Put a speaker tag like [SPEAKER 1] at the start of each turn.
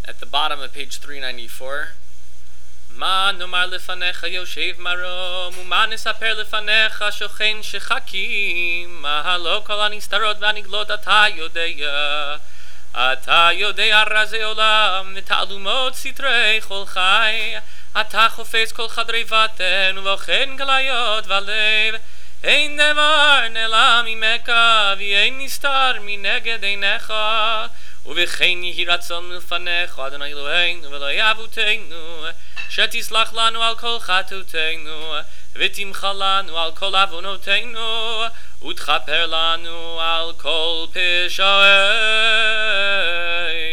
[SPEAKER 1] at the bottom of page 394. מה נאמר לפניך יושב מרום, ומה נספר לפניך שוכן שחכים, מה לא כל הנסתרות והנגלות אתה יודע. אתה יודע רזי עולם ותעלומות סתרי כל חי, אתה חופץ כל חדרי בטן ובוחן גליות ולב, אין דבר נעלם ממך ואין נסתר מנגד עיניך, ובכן יהי רצון מלפניך אדוני אלוהינו ואלוהי אבותינו, שתסלח לנו על כל חטאותינו ותמחה לנו על כל עוונותינו ותכפר לנו על כל פשעינו.